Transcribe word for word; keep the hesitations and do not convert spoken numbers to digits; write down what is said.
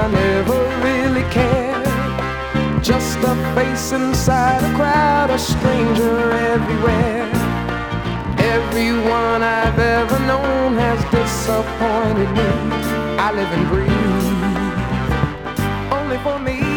I never really cared. Just a face inside a crowd, a stranger everywhere. Everyone I've ever known has disappointed me. I live and breathe only for me.